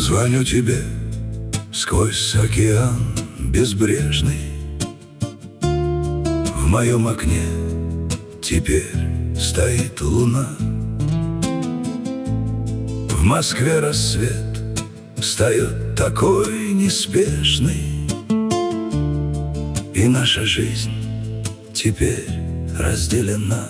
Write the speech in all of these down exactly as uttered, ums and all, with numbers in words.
Звоню тебе сквозь океан безбрежный. В моем окне теперь стоит луна. В Москве рассвет встает такой неспешный, и наша жизнь теперь разделена.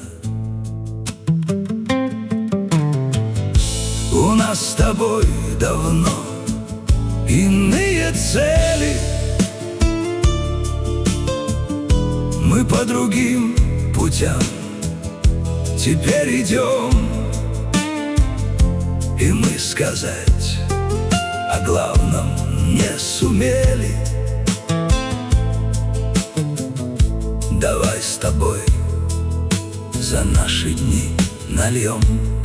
У нас с тобой давно иные цели. Мы по другим путям теперь идем, и мы сказать о главном не сумели. Давай с тобой за наши дни нальем.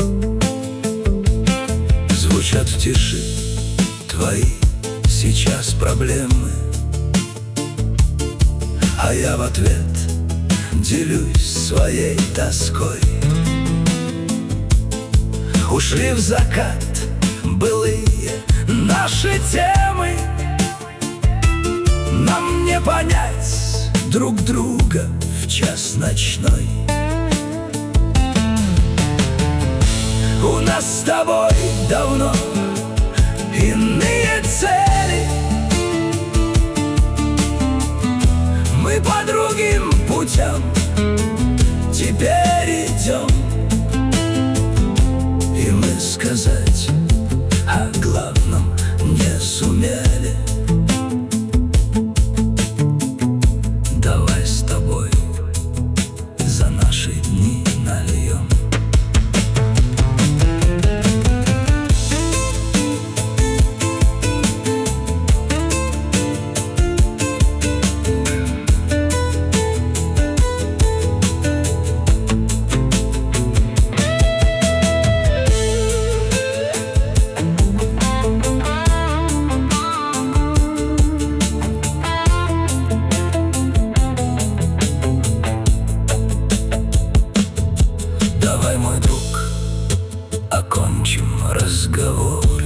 Звучат в тиши твои сейчас проблемы, а я в ответ делюсь своей тоской. Ушли в закат былые наши темы. Нам не понять друг друга в час ночной. У нас с тобой давно иные цели. Мы по другим путям теперь идем, и мы сказать о главном не сумели. Давай с тобой за наши дни нальем. Давай, мой друг, окончим разговор.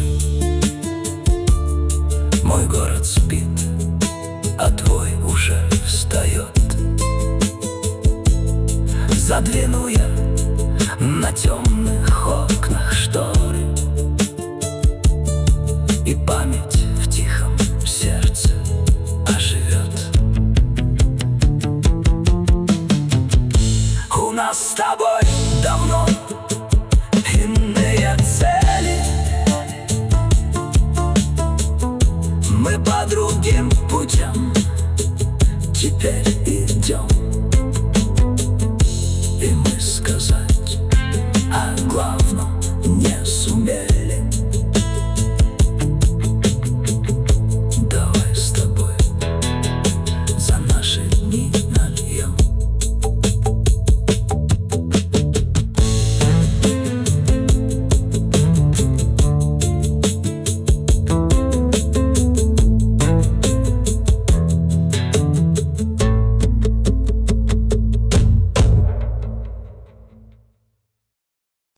Мой город спит, а твой уже встает. Задвину я на темных окнах шторы, и память в тихом сердце оживет. У нас с тобой давно иные цели. Мы по другим путям теперь идем.